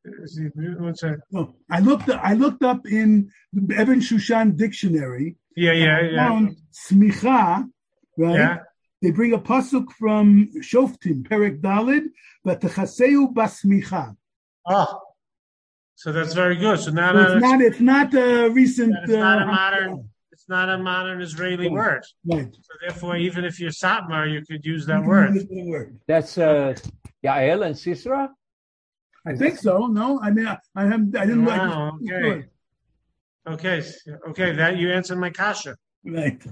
No, I looked up in the Evan Shushan dictionary. Yeah. Found smicha, right? Yeah. They bring a pasuk from Shoftim, Perek Dalid, but techaseu basmicha. Oh, so that's very good. So now So it's not a recent. it's not a modern. It's not a modern Israeli word. Right. So therefore, even if you're Satmar, you could use that word. That's Yael and Sisra. I think so. No, I mean I didn't. Wow. Okay. That you answered my kasha. Right.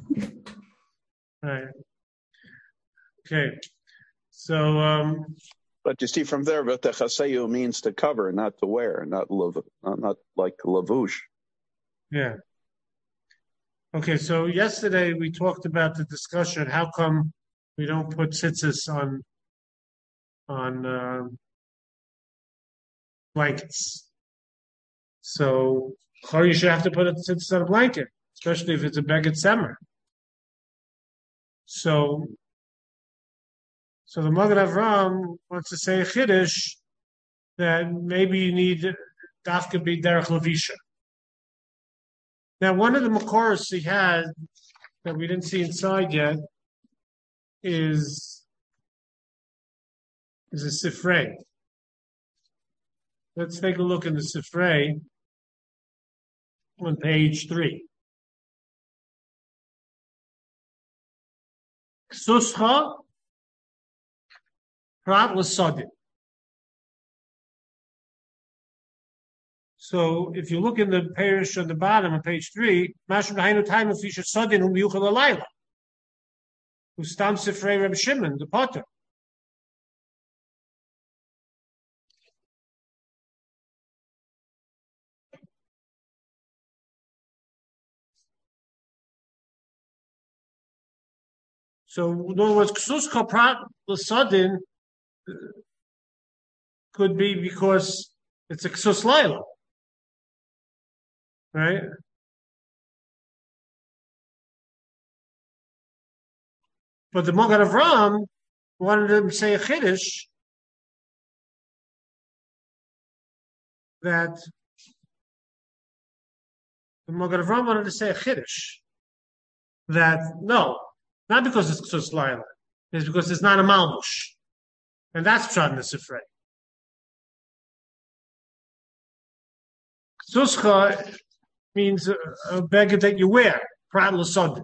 Okay. So. But you see from there, v'techaseyu means to cover, not to wear, not like lavush. Yeah. Okay, so yesterday we talked about the discussion. How come we don't put tzitzis on blankets? So, how you should have to put a tzitzis on a blanket, especially if it's a beged semer. So the Magen Avram wants to say a chiddush that maybe you need dafka be derech levisha. Now, one of the makoros he had that we didn't see inside yet is a sifrei. Let's take a look in the sifrei on page 3. Ksuscha prat l'sodin. So if you look in the parish on the bottom of page 3, Mashum Hainu time of Fisher Sodin whom Yuchel Alayla, who stam Sifrei Reb Shimon, the potter. So in other words, Ksus Kaprat L'Sodin could be because it's a Ksus Laila. Right? But the Magen Avram wanted him to say a chiddush that the Magen Avram wanted to say a chiddush that no, not because it's Ksus Laila, it's because it's not a Malbush. And that's Pshat in the Sifrei. Ksuscha means a beggar that you wear, prat l'sodin.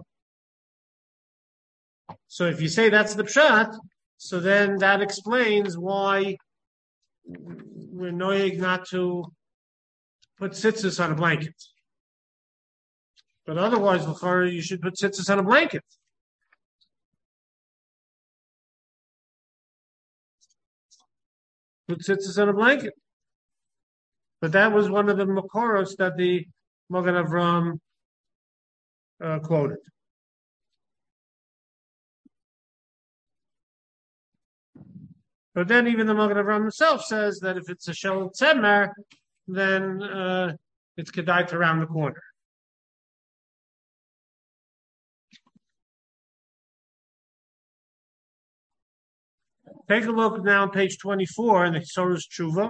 So if you say that's the pshat, so then that explains why we're noying not to put tzitzis on a blanket. But otherwise, you should put tzitzis on a blanket. Put tzitzis on a blanket. But that was one of the makoros that the Magen Avram quoted. But then even the Magen Avram himself says that if it's a shel tzemer, then it's kedai to round the corner. Take a look now on page 24 in the Soros Tshuva.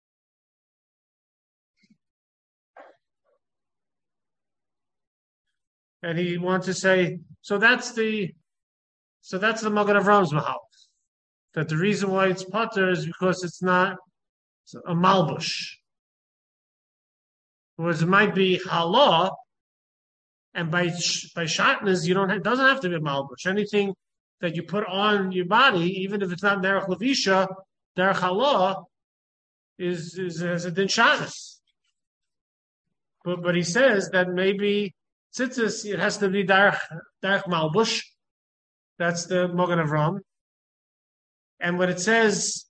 And he wants to say, so that's the Magen Avram's mahal. That the reason why it's potter is because it's not a malbush. Whereas it might be halah, and by shatnez, it doesn't have to be a malbush. Anything that you put on your body, even if it's not derech levisha, derech halah, is as a din shatnez. But he says that maybe tzitzis, it has to be derech malbush. That's the Magen Avram. And when it says,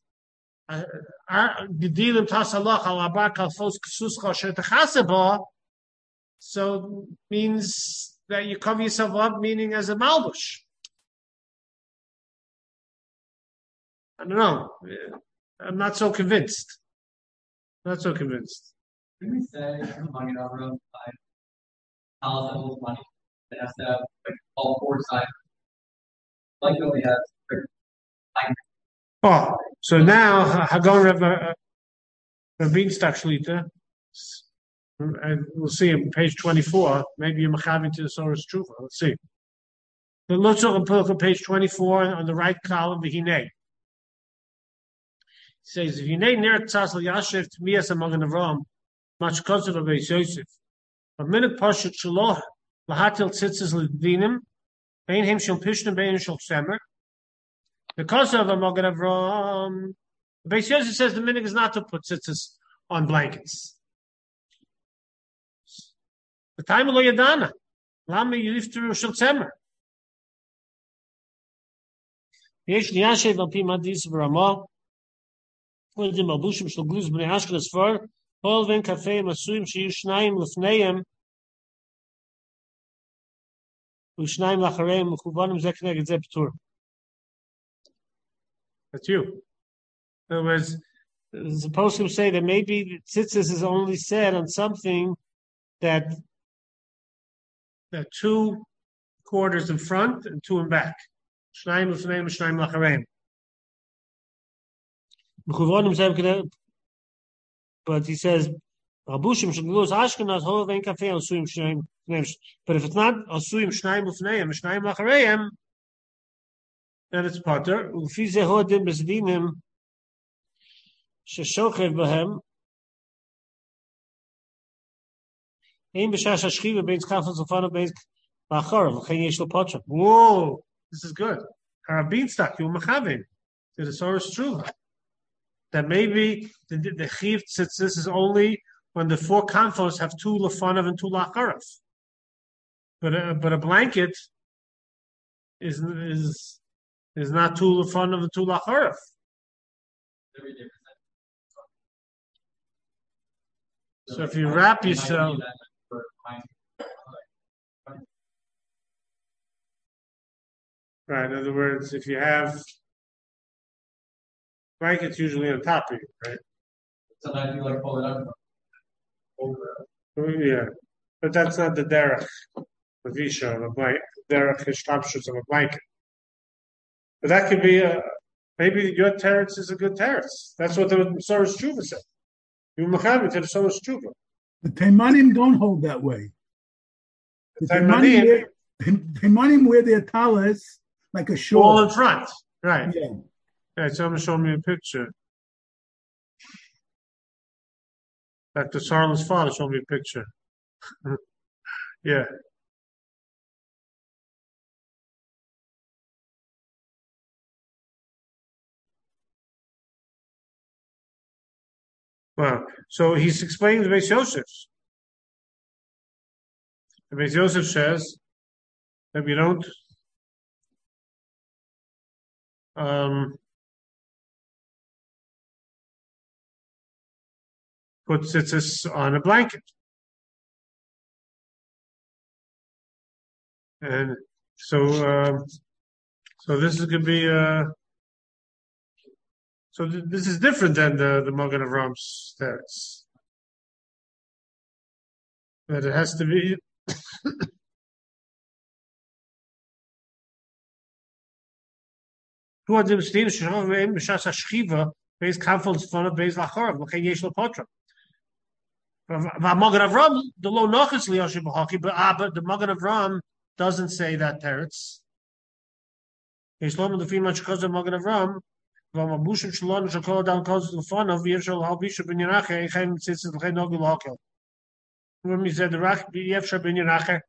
so means that you cover yourself up, meaning as a malbush. I don't know. I'm not so convinced. Not so convinced. Can we say Magen Avram house that holds money that has to have all four sides? Like it only has so now Hagon Beanstalk Shlita. And we'll see on page 24. Maybe you're machaving to the Soros Truva. Let's see. The Lutzor and Pulka, page 24, on the right column, the Hinei. It says, Hinei ner tzasl yashev t'miyas amagan Avram, much closer to Beis Yosef. A minute pashat shaloh, lahatil tzitzis l'dinim, bein him shel pishnim, bein shel semer. Because of amagan Avram, Beis Yosef says the minute is not to put tzitzis on blankets. The time of lo yadana, lama yifteru shel semer. Yesh liyashev al pi madis v'ramah, Kodim albushim shel gluz b'nei Ashkenaz for all ven kafei masuim sheyu shnayim lefneihem u'shnayim lachareim u'chuvanim zeh k'neged zeh p'tur. That's you. In other words, it's supposed to say that maybe tzitzis is only said on something that 2 quarters in front and 2 in back. Shnayim lefneihem u'shnayim lachareim. But he says, Rabushim Shaglos Ashkenaz Hovein Cafe Asuyim Shnaim. But if it's not Asuyim Shnaim Lufneim, Shnaim Lachareim, then it's Potter. Ufize Hodim Besdinim Sheshochev Bahem. Ein Beshash Ashchiva Beins Kafel Zofana Beins Lacharev. Chen Yesh Lo Potter. Whoa, this is good. Harabinstock, you Machavim. The Soros True. That maybe the chiv tzitzis is only when the 4 kanfos have 2 lefanav and 2 lacharav. But a blanket is not 2 lefanav and 2 lacharav. So if you wrap yourself, right? In other words, if you have blanket's usually on top of you, right? Sometimes you like pull it up. Yeah, but that's not the derech, the visha of a blanket. Derech hishtapshus of a blanket. But that could be maybe your teretz is a good teretz. That's what the Soros Tshuva said. You mechaber to the Soros Tshuva. The Teimanim don't hold that way. The Teimanim wear their talis like a shawl. All in front, right? Yeah. Right, someone showed me a picture. Dr. Sarla's father showed me a picture. Yeah. Wow. So he's explaining the Beis Yosef. The Beis Yosef says that we don't put tzitzis on a blanket. And so this is going to be, this is different than the Magen Avram's teretz. But it has to be, But the Magen Avram doesn't say that teretz. When we said the Rach Yevsha ben Yerache,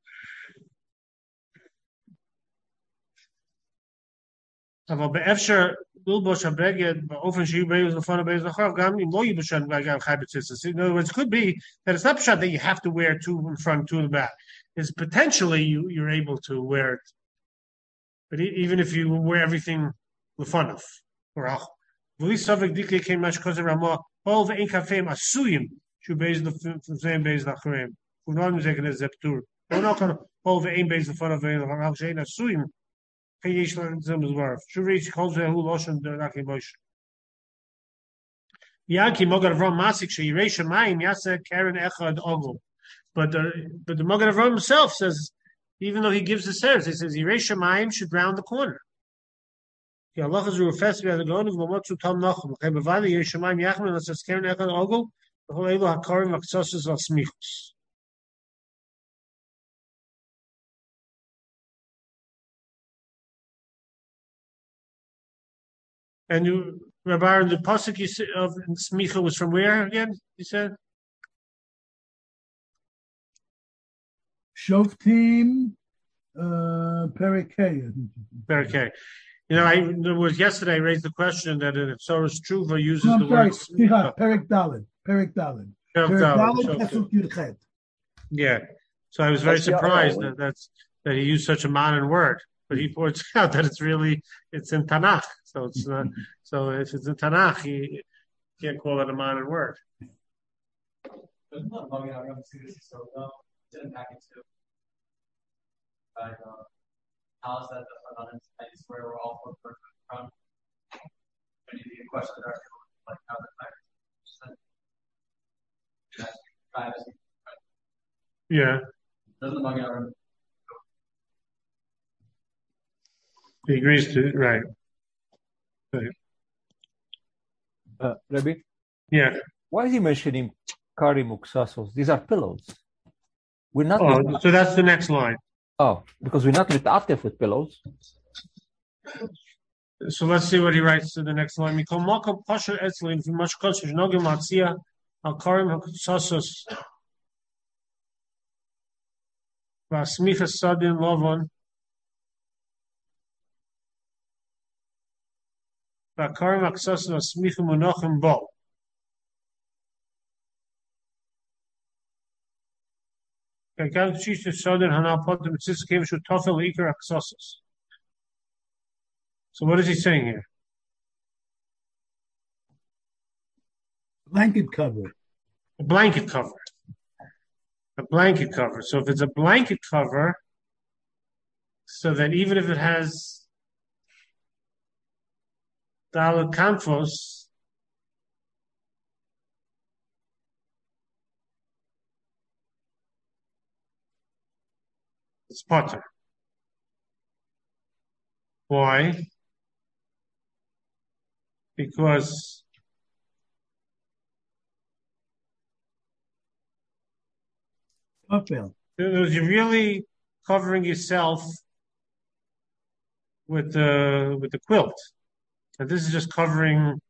aber beefsher Bilbosh Abeged, often she brings the fun of Bez Lachar, Gam, in Loy Bushan, like Chabitzis. In other words, it could be that it's not shot that you have to wear 2 in front, 2 in the back. It's potentially you're able to wear it. But even if you wear everything lefanov, or ach, v'li savik dikli came much because of Ramah, all the inkafim asuyim, should base the same base lacharim. Who not taking a zeptur. We're not going to all the aim base the fun of Shein asuyim. Kayesh them as well. Should reach calls who lotion the Raki Bosh. Yaki Magen Avram Masik Sheiresh Mayim Yaseh Karen Echad Ogul. But the Magen Avram himself says, even though he gives the seres, he says Yiresh Mayim should round the corner. Allah is refessed by the God of Mamotsu Tam Nachum. Bevali Yiresh Mayim Yachman says Karen Echad Ogul And you, Rabbi Aaron, the pasuk of smicha was from where again? You said Shoftim Perikei. okay. You know, yesterday I raised the question that in Tzoros Tshuva uses the sorry, word smicha. Perik Daled. Pasuk Yudchet. Yeah. So I was very surprised that he used such a modern word. But he points out that it's in Tanakh. So it's not. So if it's in Tanakh, he can't call it a modern word. How's that is where we're all from? Any questions are like how the Yeah. He agrees to right. Rabbi? Yeah. Why is he mentioning Kari Muksasos? These are pillows. We're not. So that's the next line. Oh, because we're not mit'atef with pillows. So let's see what he writes to the next line. Mikol makom pasha etzlim v'mash kodesh nogim matzia al karim hakutsasos v'asmicha sadin lovon v'karim hakutsasos v'asmicha monachim bo. So what is he saying here? Blanket cover. A blanket cover. A blanket cover. So if it's a blanket cover, so that even if it has Dalet Kanfos, it's potter. Why? Because you're really covering yourself with the quilt, and this is just covering.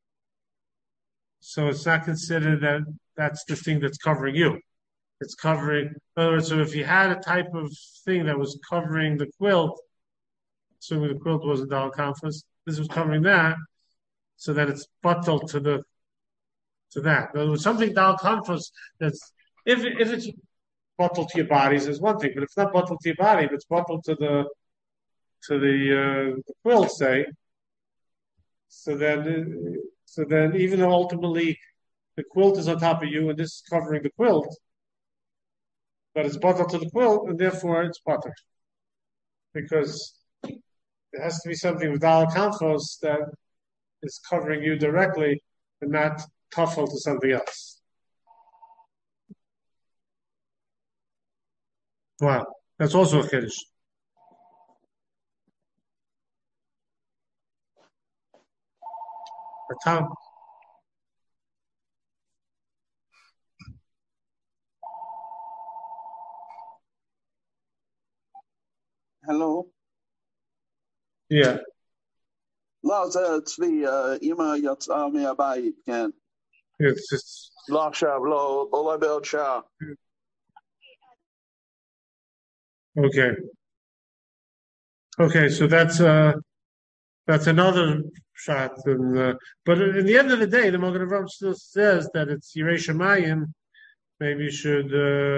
So it's not considered that that's the thing that's covering you. It's covering. In other words, so if you had a type of thing that was covering the quilt, assuming the quilt was a Dalet Kanfos, this was covering that, so that it's bottled to that. In other words, something Dalet Kanfos that's if it's bottled to your bodies is one thing, but if it's not bottled to your body, if it's bottled to the quilt, say, so then even though ultimately the quilt is on top of you and this is covering the quilt, but it's bottled to the quilt and therefore it's buttered. Because it has to be something with Dalet Kanfos that is covering you directly and not tuffle to something else. Wow, that's also a Kiddush. Tom. Hello? Yeah. לא, זה אצלי, אמא יצאה מהבית, כן. לא עכשיו, לא, אולי בעוד שעה. Okay, so that's another shot. But at the end of the day, the Magen Avraham still says that it's Yirei Shamayim. Maybe you should.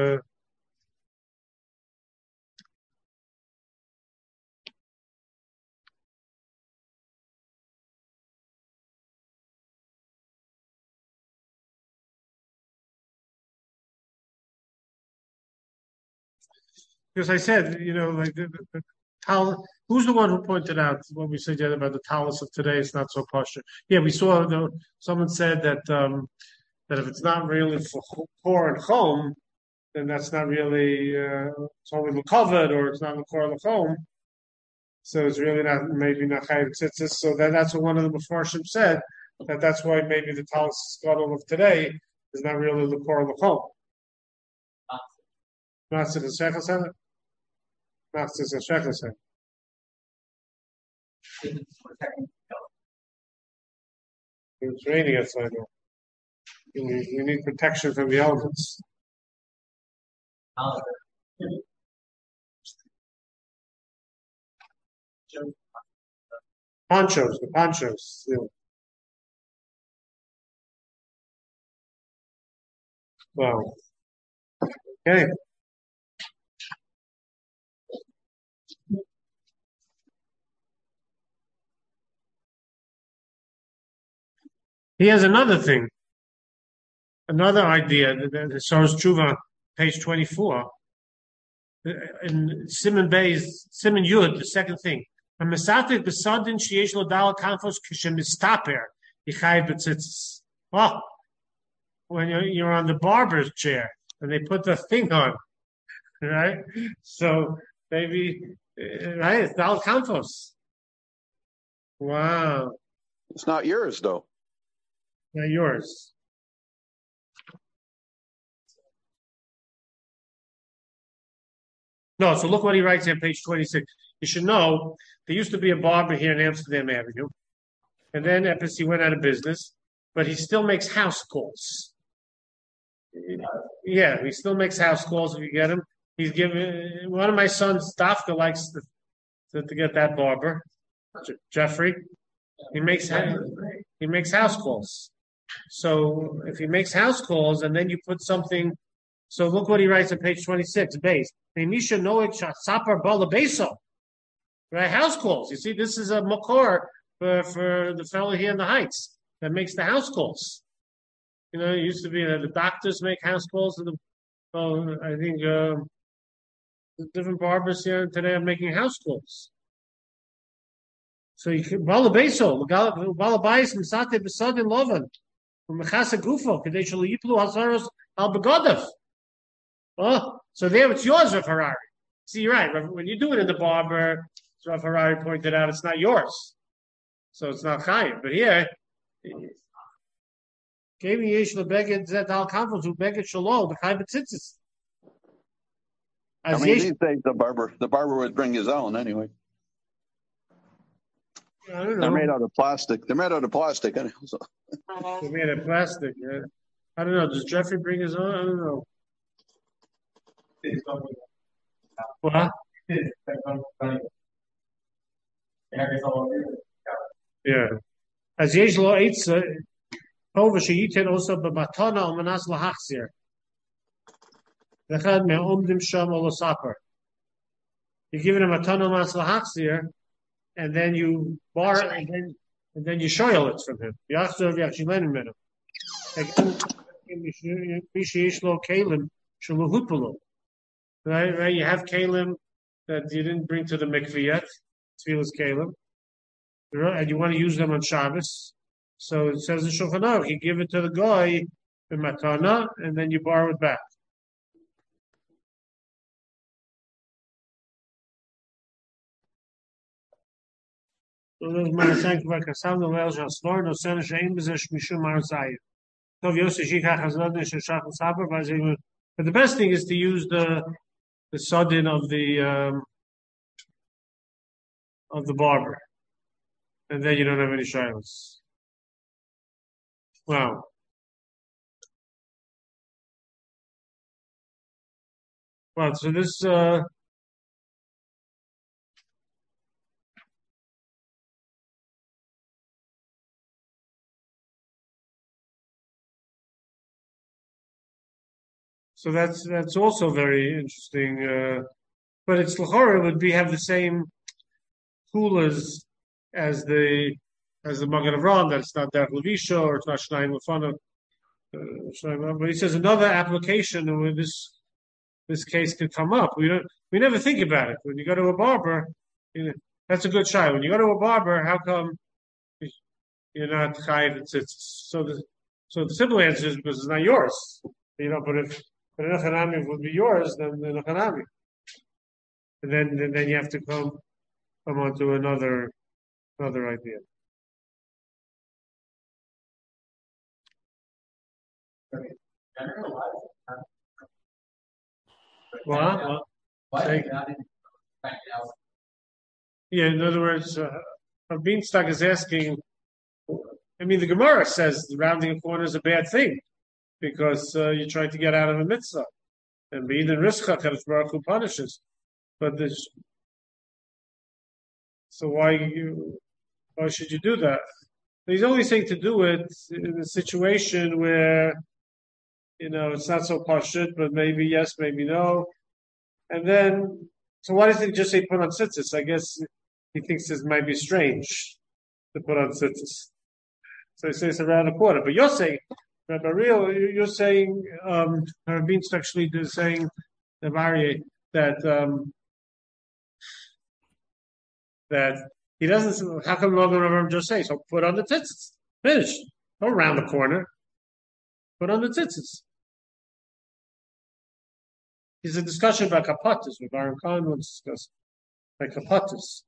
Because I said, like the tal. Who's the one who pointed out what we said yet about the talus of today? It's not so posh. Yeah, we saw. Someone said that if it's not really for core and home, then that's not really. It's only covered, or it's not core and home. So it's really not maybe not chayiv tzitzis. So that's what one of the Mefarshim said. That's why maybe the talus scuttle of today It's not really the core of the home. Not to the second center. Not to the second center. It's raining outside now. You need protection from the elements. Ponchos, the ponchos. Yeah. Wow. Okay. He has another thing, another idea that shows Tshuva, page 24. In Simon Bay's, Simon Yud, the second thing. Oh, when you're on the barber's chair and they put the thing on, right? So maybe, right? It's Dal Kanfos. Wow. It's not yours, though. Not yours. No, so look what he writes on page 26. You should know, there used to be a barber here in Amsterdam Avenue. And then he went out of business, but he still makes house calls. Yeah, he still makes house calls if you get him. He's giving, one of my sons, Dafka, likes to get that barber, Jeffrey. He makes house calls. So if he makes house calls and then you put something, so look what he writes on page 26, base. Right, house calls. You see, this is a makor for the fellow here in the Heights that makes the house calls. You know, it used to be that the doctors make house calls. I think the different barbers here today are making house calls. So you can balabeso, balabais misate besadin lovan, mechasa gufo kadeshal yiplu hazaros al begodav. Oh, so there it's yours, Rav Harari. See, you're right. When you do it in the barber, as Rav Harari pointed out, it's not yours, so it's not chayim. But here, gave me yesh lebeged zet al kanfos who beged shalom the chayim betzitzis. I mean, these days the barber would bring his own anyway. I don't know. They're made out of plastic. They're made out of plastic anyway. So. They're made of plastic. Yeah. I don't know. Does Jeffrey bring his own? I don't know. What? Yeah. As yesh lo eitza, hova sheyiten also bematana al manas lahachzir. Lechad me'omdim sham olosaper. You're giving him matana al manas lahachzir, and then you bar it, and then you shoyal it from him. Yachzor v'yachilenim minhim. Again, misheyesh lo kelim shalohutpolo. Right, you have kalim that you didn't bring to the mikveh yet, tefillas kalim, and you want to use them on Shabbos. So it says in Shulchan Aruch, you give it to the guy in matana, and then you borrow it back. So there's my thank you. Kasam no wel jasnor no sen shein bezesh mishum marzayim. Tov yosef shikach hazod neshachach saber, but the best thing is to use the sudden of the barber, and then you don't have any shilas. Wow. Well, so this so that's also very interesting. But it's l'chora would be have the same kulas as the Magen Avraham, that it's not Derech Levisha or it's not Shnayim Lefanav. But he says another application where this case could come up. We never think about it. When you go to a barber, that's a good shy. When you go to a barber, how come you're not chayiv? So the simple answer is because it's not yours. But if an Echanami would be yours, then the Echanami. And then you have to come on to another idea. Well, yeah, in other words, Beanstalk is asking, I mean, the Gemara says rounding a corner is a bad thing because you're trying to get out of a mitzvah. And being in Rishcha, Kadosh Baruch Hu punishes. But so why should you do that? He's only saying to do it in a situation where, it's not so pashut, but maybe yes, maybe no. And then, so why does he just say put on tzitzis? I guess he thinks this might be strange to put on tzitzis. So he says around a quarter. But you're saying, Rabbi Real, you're saying, Rabin's actually saying, the Bari, that he doesn't, how come Rabbi just say, so put on the tzitzis. Finish. Don't round the corner. Put on the tzitzis. There's a discussion about kapatis, with Baron Khan wants to discuss like kapatis.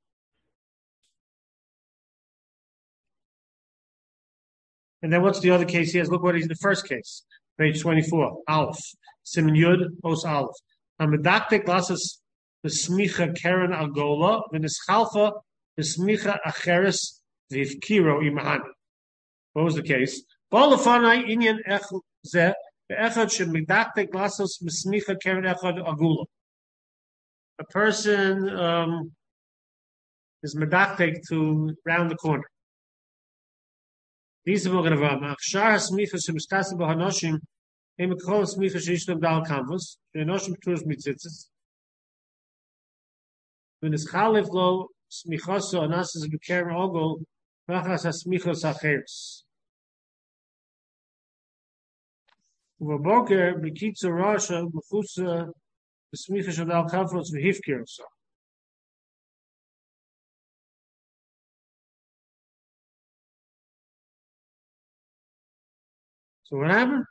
And then what's the other case he has? Look what is the first case. Page 24. Aleph. Siman Yud, Os Aleph. Amedaktek lasses the smicha keren agola, v'nischalfa the smicha acheres v'ivkiro imahani. What was the case? Balafanai inyan ech zeh, ve'echad shemedaktek lasses smicha keren echad agula. A person is medaktek to round the corner. These are going to have Achshar Smicha Shemstasa Bahanoshim, Emekol Smicha Shishtam Dal Canvas, Shenoshim Tours Mitzitzis. When it's Chalif Lo Smichoso Anasas Beker Ogol, Rachas Smichos Acheres. Uvaboker Bekitza Rasha Mechusa Smicha Shadal Canvas Vihifkir. So what happened?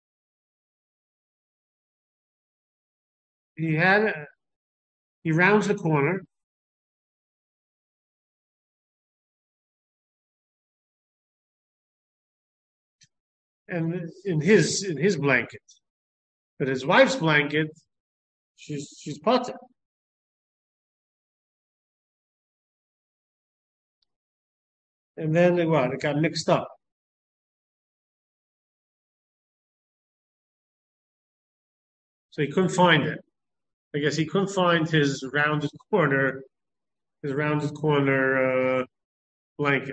He rounds the corner. And in his blanket. But his wife's blanket, she's potter. And then it got mixed up. So he couldn't find it. I guess he couldn't find his rounded corner blanket.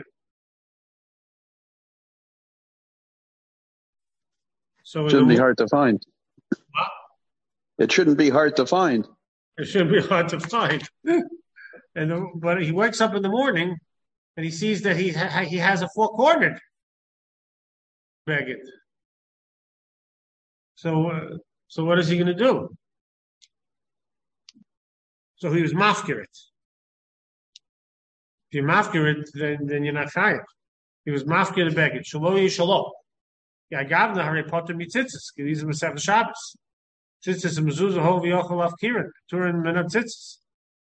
So it shouldn't be hard to find. What? It shouldn't be hard to find. It shouldn't be hard to find. But he wakes up in the morning and he sees that he has a four-cornered baguette. So what is he going to do? So he was mafkirit. If you're mafkirit, then you're not chayav. He was mafkirit baguette. Shalom yishalom. Yagavna Harry Potter mitzitzis. These are Masech Shabbos. Tzitzis and mezuzah hov yochel av kirin. Turin menat tzitzis.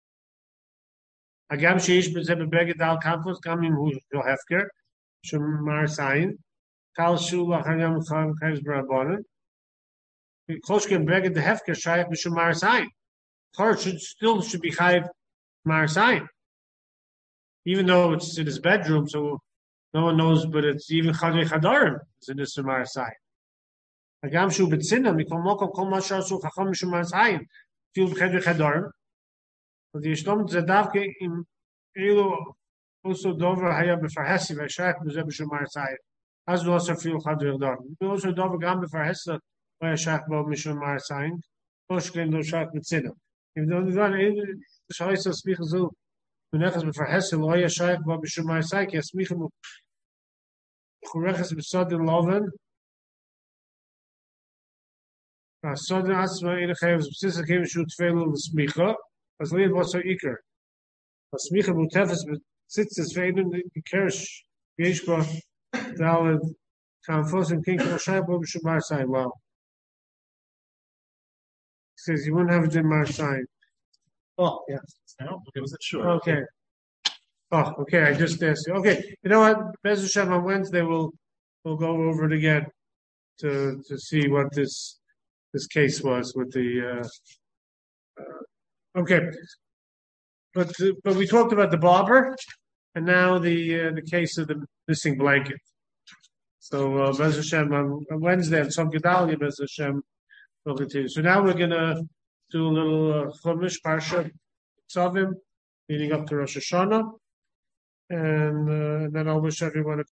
Agam sheish b'zeh bebeget al kanfos kamim hu shel hefker. Shemar sayin. Kal shul achayam chayim kayz b'rabonin. Kloshkin beget the hefker shayach b'shum mar sayin. Her should be chayiv mar sayin. Even though it's in his bedroom, so no one knows, but it's even Chadrei Chadarim is in this Shemar Sayin. Agam shu b'tzinna mikol mokom kol ma shasu chacham Shemar Sayin fil b'chadrei Chadarim. But the Yishtom Zedavke im Elu also Dover haya b'farhesi v'shayach b'zeh b'Shemar Sayin. As do also fil Chadrei Chadarim. We also Dover gam b'farhesi v'shayach b'Shemar Sayin. Koshken do shayach b'tzinna. If the only one in the Shayis of Smicha Zu Menechas b'farhesi lo haya shayach b'Shemar Sayin ki Smicha Chureches b'sodin loven. Sodin asma inachayv b'sisa kem shu tfeilu l'smicha. As liad was so iker. L'smicha b'utefes b'tzitzis ve'edun b'kerish v'yeshba daled kanfos and kinkel shaybo b'shumar sign. Wow. He says you wouldn't have a Mar sign. Oh, yeah. Okay, was it sure? Okay. Oh, okay. I just asked you. Okay, you know what? Bez Hashem on Wednesday we'll go over it again to see what this case was with the. Okay, but we talked about the barber, and now the case of the missing blanket. So Bez Hashem on Wednesday and Tzom Gedalia Bez Hashem will continue. So now we're gonna do a little Chumash Parsha Tzavim, leading up to Rosh Hashanah, and then I'll wish everyone a